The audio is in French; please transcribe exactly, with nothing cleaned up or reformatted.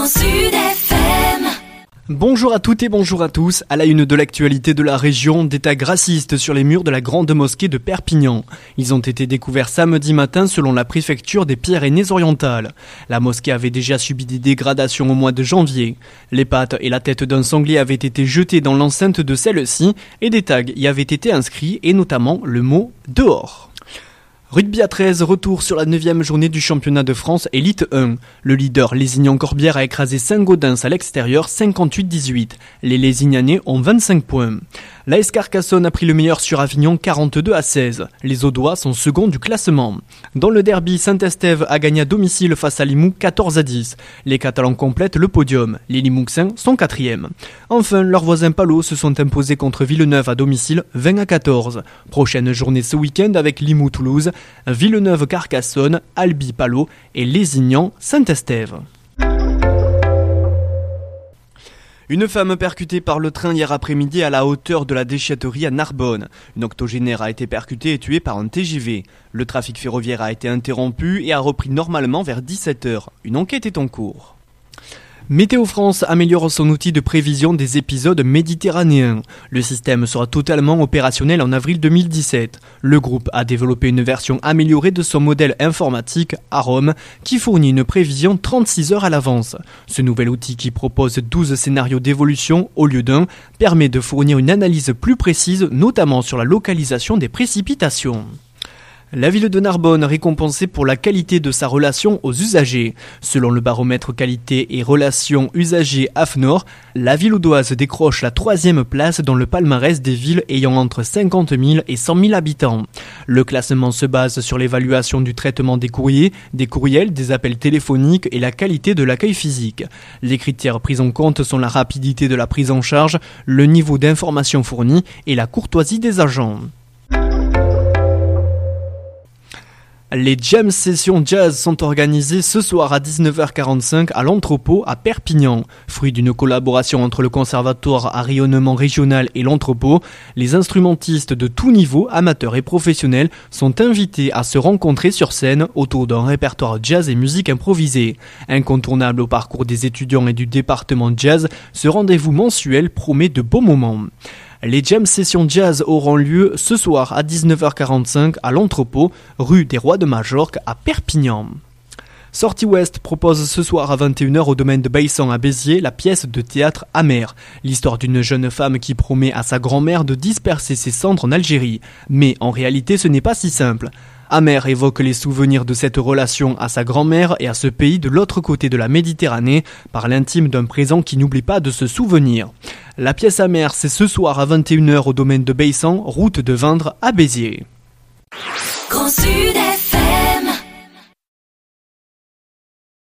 Sud F M. Bonjour à toutes et bonjour à tous. À la une de l'actualité de la région, des tags racistes sur les murs de la grande mosquée de Perpignan. Ils ont été découverts samedi matin selon la préfecture des Pyrénées-Orientales. La mosquée avait déjà subi des dégradations au mois de janvier. Les pattes et la tête d'un sanglier avaient été jetées dans l'enceinte de celle-ci et des tags y avaient été inscrits et notamment le mot « dehors ». Rugby à treize, retour sur la neuvième journée du championnat de France Élite un. Le leader Lézignan-Corbière a écrasé Saint-Gaudens à l'extérieur cinquante-huit à dix-huit. Les Lézignanais ont vingt-cinq points. L'A S Carcassonne a pris le meilleur sur Avignon quarante-deux à seize. Les Audois sont seconds du classement. Dans le derby, Saint-Estève a gagné à domicile face à Limoux quatorze à dix. Les Catalans complètent le podium. Les Limouxins sont quatrièmes. Enfin, leurs voisins Palot se sont imposés contre Villeneuve à domicile vingt à quatorze. Prochaine journée ce week-end avec Limoux-Toulouse, Villeneuve-Carcassonne, Albi-Palot et Lézignan-Saint-Estève. Une femme percutée par le train hier après-midi à la hauteur de la déchetterie à Narbonne. Une octogénaire a été percutée et tuée par un T G V. Le trafic ferroviaire a été interrompu et a repris normalement vers dix-sept heures. Une enquête est en cours. Météo France améliore son outil de prévision des épisodes méditerranéens. Le système sera totalement opérationnel en avril deux mille dix-sept. Le groupe a développé une version améliorée de son modèle informatique Arome qui fournit une prévision trente-six heures à l'avance. Ce nouvel outil qui propose douze scénarios d'évolution au lieu d'un permet de fournir une analyse plus précise, notamment sur la localisation des précipitations. La ville de Narbonne récompensée pour la qualité de sa relation aux usagers. Selon le baromètre qualité et relations usagers A F N O R, la ville audoise décroche la troisième place dans le palmarès des villes ayant entre cinquante mille et cent mille habitants. Le classement se base sur l'évaluation du traitement des courriers, des courriels, des appels téléphoniques et la qualité de l'accueil physique. Les critères pris en compte sont la rapidité de la prise en charge, le niveau d'information fourni et la courtoisie des agents. Les Jam Sessions Jazz sont organisées ce soir à dix-neuf heures quarante-cinq à l'Entrepôt à Perpignan. Fruit d'une collaboration entre le Conservatoire à rayonnement régional et l'Entrepôt, les instrumentistes de tout niveau, amateurs et professionnels, sont invités à se rencontrer sur scène autour d'un répertoire jazz et musique improvisée. Incontournable au parcours des étudiants et du département jazz, ce rendez-vous mensuel promet de beaux moments. Les Jam Sessions Jazz auront lieu ce soir à dix-neuf heures quarante-cinq à l'Entrepôt, rue des Rois de Majorque à Perpignan. Sortie Ouest propose ce soir à vingt et une heures au domaine de Baissan à Béziers la pièce de théâtre Amère, l'histoire d'une jeune femme qui promet à sa grand-mère de disperser ses cendres en Algérie. Mais en réalité ce n'est pas si simple. Amère évoque les souvenirs de cette relation à sa grand-mère et à ce pays de l'autre côté de la Méditerranée par l'intime d'un présent qui n'oublie pas de se souvenir. La pièce Amère, c'est ce soir à vingt et une heures au domaine de Baissan, route de Vindre à Béziers. Grand Sud F M.